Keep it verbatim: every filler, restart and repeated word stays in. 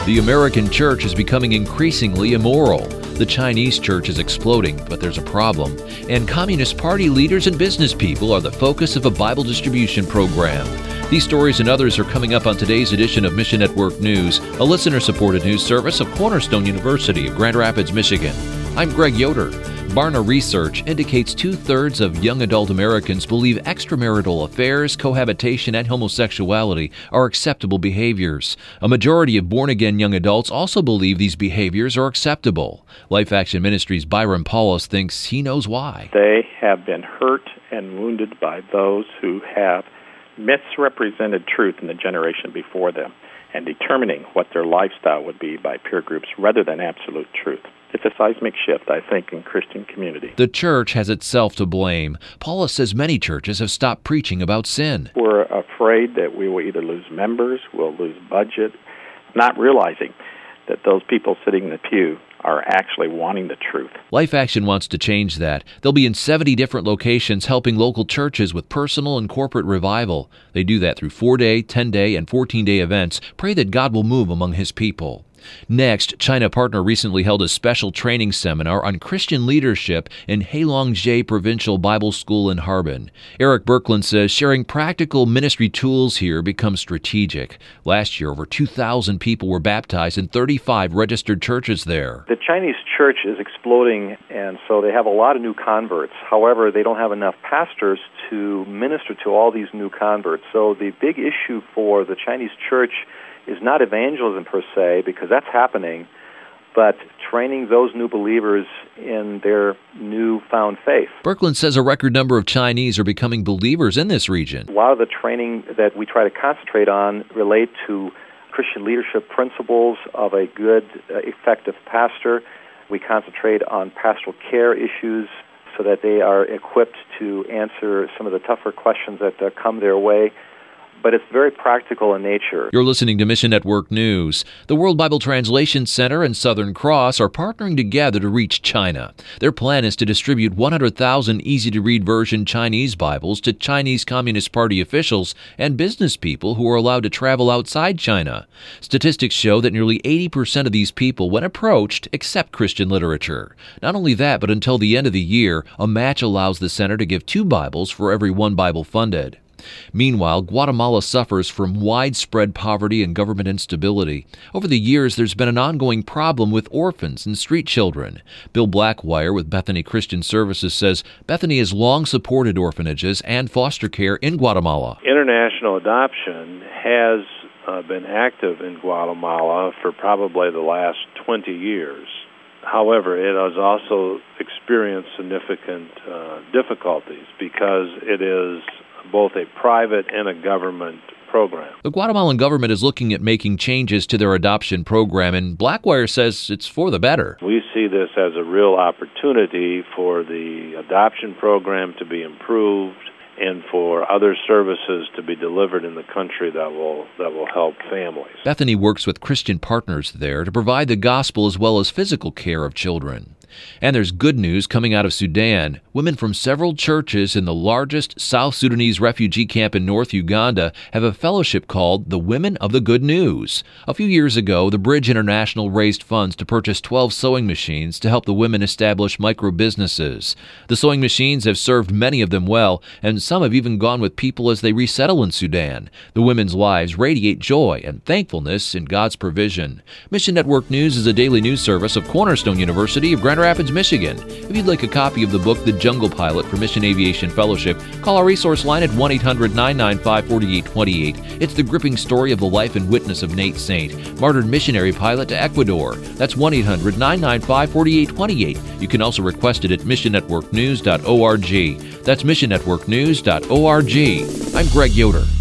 The American church is becoming increasingly immoral. The Chinese church is exploding, but there's a problem. And Communist Party leaders and business people are the focus of a Bible distribution program. These stories and others are coming up on today's edition of Mission Network News, a listener-supported news service of Cornerstone University of Grand Rapids, Michigan. I'm Greg Yoder. Barna research indicates two-thirds of young adult Americans believe extramarital affairs, cohabitation, and homosexuality are acceptable behaviors. A majority of born-again young adults also believe these behaviors are acceptable. Life Action Ministries' Byron Paulus thinks he knows why. They have been hurt and wounded by those who have misrepresented truth in the generation before them and determining what their lifestyle would be by peer groups rather than absolute truth. It's a seismic shift, I think, in Christian community. The church has itself to blame. Paulus says many churches have stopped preaching about sin. We're afraid that we will either lose members, we'll lose budget, not realizing that those people sitting in the pew are actually wanting the truth. Life Action wants to change that. They'll be in seventy different locations helping local churches with personal and corporate revival. They do that through four-day, ten-day, and fourteen-day events. Pray that God will move among His people. Next, China Partner recently held a special training seminar on Christian leadership in Heilongjiang Provincial Bible School in Harbin. Eric Berkland says sharing practical ministry tools here becomes strategic. Last year, over two thousand people were baptized in thirty-five registered churches there. The Chinese church is exploding, and so they have a lot of new converts. However, they don't have enough pastors to minister to all these new converts. So the big issue for the Chinese church is not evangelism per se, because that's happening, but training those new believers in their newfound faith. Berkland says a record number of Chinese are becoming believers in this region. A lot of the training that we try to concentrate on relate to Christian leadership principles of a good, uh, effective pastor. We concentrate on pastoral care issues so that they are equipped to answer some of the tougher questions that uh, come their way. But it's very practical in nature. You're listening to Mission Network News. The World Bible Translation Center and Southern Cross are partnering together to reach China. Their plan is to distribute one hundred thousand easy-to-read version Chinese Bibles to Chinese Communist Party officials and business people who are allowed to travel outside China. Statistics show that nearly eighty percent of these people, when approached, accept Christian literature. Not only that, but until the end of the year, a match allows the center to give two Bibles for every one Bible funded. Meanwhile, Guatemala suffers from widespread poverty and government instability. Over the years, there's been an ongoing problem with orphans and street children. Bill Blackwire with Bethany Christian Services says Bethany has long supported orphanages and foster care in Guatemala. International adoption has uh, been active in Guatemala for probably the last twenty years. However, it has also experienced significant uh, difficulties because it is both a private and a government program. The Guatemalan government is looking at making changes to their adoption program, and Blackwire says it's for the better. We see this as a real opportunity for the adoption program to be improved and for other services to be delivered in the country that will that will help families. Bethany works with Christian partners there to provide the gospel as well as physical care of children. And there's good news coming out of Sudan. Women from several churches in the largest South Sudanese refugee camp in North Uganda have a fellowship called the Women of the Good News. A few years ago, the Bridge International raised funds to purchase twelve sewing machines to help the women establish micro-businesses. The sewing machines have served many of them well, and some have even gone with people as they resettle in Sudan. The women's lives radiate joy and thankfulness in God's provision. Mission Network News is a daily news service of Cornerstone University of Grand Rapids, Michigan. If you'd like a copy of the book, The Jungle Pilot for Mission Aviation Fellowship, call our resource line at one eight hundred nine nine five four eight two eight. It's the gripping story of the life and witness of Nate Saint, martyred missionary pilot to Ecuador. That's one eight hundred nine nine five four eight two eight. You can also request it at mission network news dot org. That's mission network news dot org. I'm Greg Yoder.